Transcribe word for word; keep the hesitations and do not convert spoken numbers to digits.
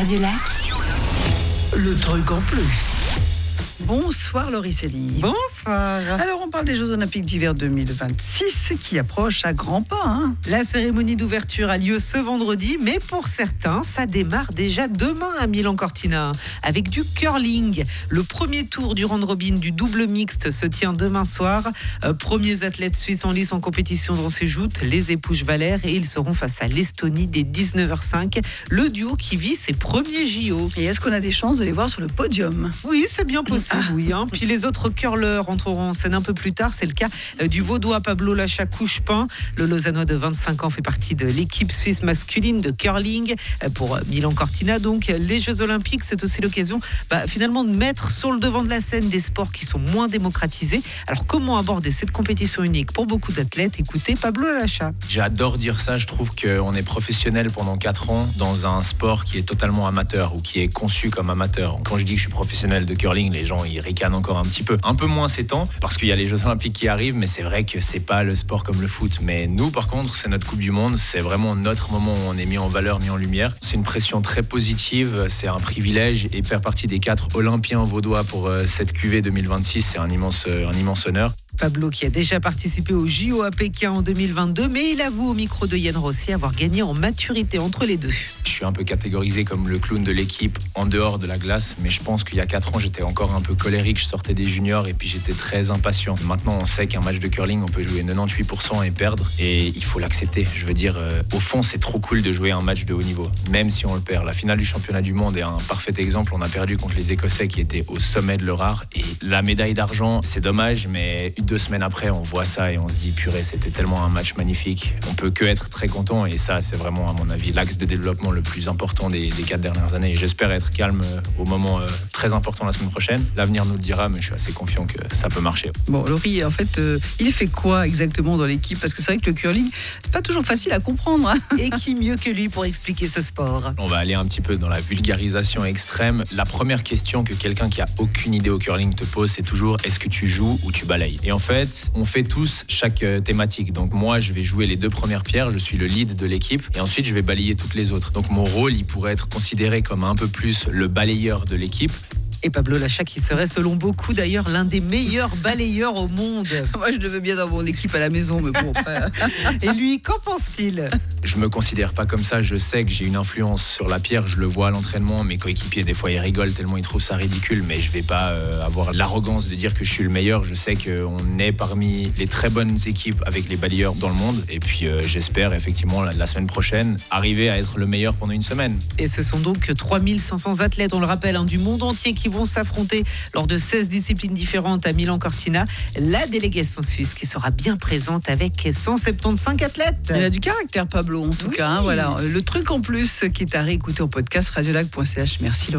Radio Lac, le truc en plus. Bonsoir Laurie Célie. Bonsoir. Alors on parle des Jeux Olympiques d'hiver deux mille vingt-six qui approchent à grands pas. Hein. La cérémonie d'ouverture a lieu ce vendredi, mais pour certains, ça démarre déjà demain à Milan-Cortina avec du curling. Le premier tour du round-robin du double mixte se tient demain soir. Euh, premiers athlètes suisses en lice en compétition dans ces joutes, les épouses Valère, et ils seront face à l'Estonie dès dix-neuf heures cinq. Le duo qui vit ses premiers J O. Et est-ce qu'on a des chances de les voir sur le podium ? Oui, c'est bien possible. Ah. Oui, hein. Puis les autres curleurs entreront en scène un peu plus tard. C'est le cas du Vaudois Pablo Lacha-Couchepin. Le Lausannois de vingt-cinq ans fait partie de l'équipe suisse masculine de curling pour Milan-Cortina. Donc les Jeux Olympiques, c'est aussi l'occasion bah, finalement de mettre sur le devant de la scène des sports qui sont moins démocratisés. Alors comment aborder cette compétition unique pour beaucoup d'athlètes ? Écoutez Pablo Lacha. J'adore dire ça. Je trouve qu'on est professionnel pendant quatre ans dans un sport qui est totalement amateur ou qui est conçu comme amateur. Quand je dis que je suis professionnel de curling, les gens ils ricanent encore un petit peu. Un peu moins ces temps parce qu'il y a les Jeux Olympiques qui arrivent, mais c'est vrai que c'est pas le sport comme le foot. Mais nous, par contre, c'est notre Coupe du Monde. C'est vraiment notre moment où on est mis en valeur, mis en lumière. C'est une pression très positive. C'est un privilège et faire partie des quatre Olympiens vaudois pour euh, cette Q V deux mille vingt-six, c'est un immense, euh, un immense honneur. Pablo qui a déjà participé au J O à Pékin en deux mille vingt-deux, mais il avoue au micro de Yann Rossi avoir gagné en maturité entre les deux. Je suis un peu catégorisé comme le clown de l'équipe en dehors de la glace, mais je pense qu'il y a quatre ans, j'étais encore un peu colérique, je sortais des juniors et puis j'étais très impatient. Maintenant, on sait qu'un match de curling, on peut jouer quatre-vingt-dix-huit pour cent et perdre, et il faut l'accepter. Je veux dire, euh, au fond, c'est trop cool de jouer un match de haut niveau, même si on le perd. La finale du championnat du monde est un parfait exemple. On a perdu contre les Écossais qui étaient au sommet de leur art, et la médaille d'argent, c'est dommage, mais deux semaines après, on voit ça et on se dit purée, c'était tellement un match magnifique. On peut que être très content, et ça, c'est vraiment, à mon avis, l'axe de développement le plus important des, des quatre dernières années. Et j'espère être calme au moment euh, très important la semaine prochaine. L'avenir nous le dira, mais je suis assez confiant que ça peut marcher. Bon, Laurie, en fait, euh, il fait quoi exactement dans l'équipe ? Parce que c'est vrai que le curling, c'est pas toujours facile à comprendre. Hein. Et qui mieux que lui pour expliquer ce sport ? On va aller un petit peu dans la vulgarisation extrême. La première question que quelqu'un qui a aucune idée au curling te pose, c'est toujours est-ce que tu joues ou tu balayes ? Et en fait, on fait tous chaque thématique. Donc moi, je vais jouer les deux premières pierres, je suis le lead de l'équipe, et ensuite je vais balayer toutes les autres. Donc mon rôle, il pourrait être considéré comme un peu plus le balayeur de l'équipe. Et Pablo Lacha qui serait selon beaucoup d'ailleurs l'un des meilleurs balayeurs au monde. Moi je le veux bien dans mon équipe à la maison, mais bon après... Et lui, qu'en pense-t-il ? Je me considère pas comme ça, je sais que j'ai une influence sur la pierre, je le vois à l'entraînement, mes coéquipiers des fois ils rigolent tellement ils trouvent ça ridicule, mais je vais pas euh, avoir l'arrogance de dire que je suis le meilleur. Je sais qu'on est parmi les très bonnes équipes avec les balayeurs dans le monde, et puis euh, j'espère effectivement la, la semaine prochaine arriver à être le meilleur pendant une semaine. Et ce sont donc trois mille cinq cents athlètes, on le rappelle, hein, du monde entier qui vont s'affronter lors de seize disciplines différentes à Milan-Cortina. La délégation suisse qui sera bien présente avec cent soixante-quinze athlètes. Il a du caractère, Pablo, en tout oui. cas. Hein, voilà. Le truc en plus qui est à réécouter en podcast, radiolac point c h. Merci Laurent.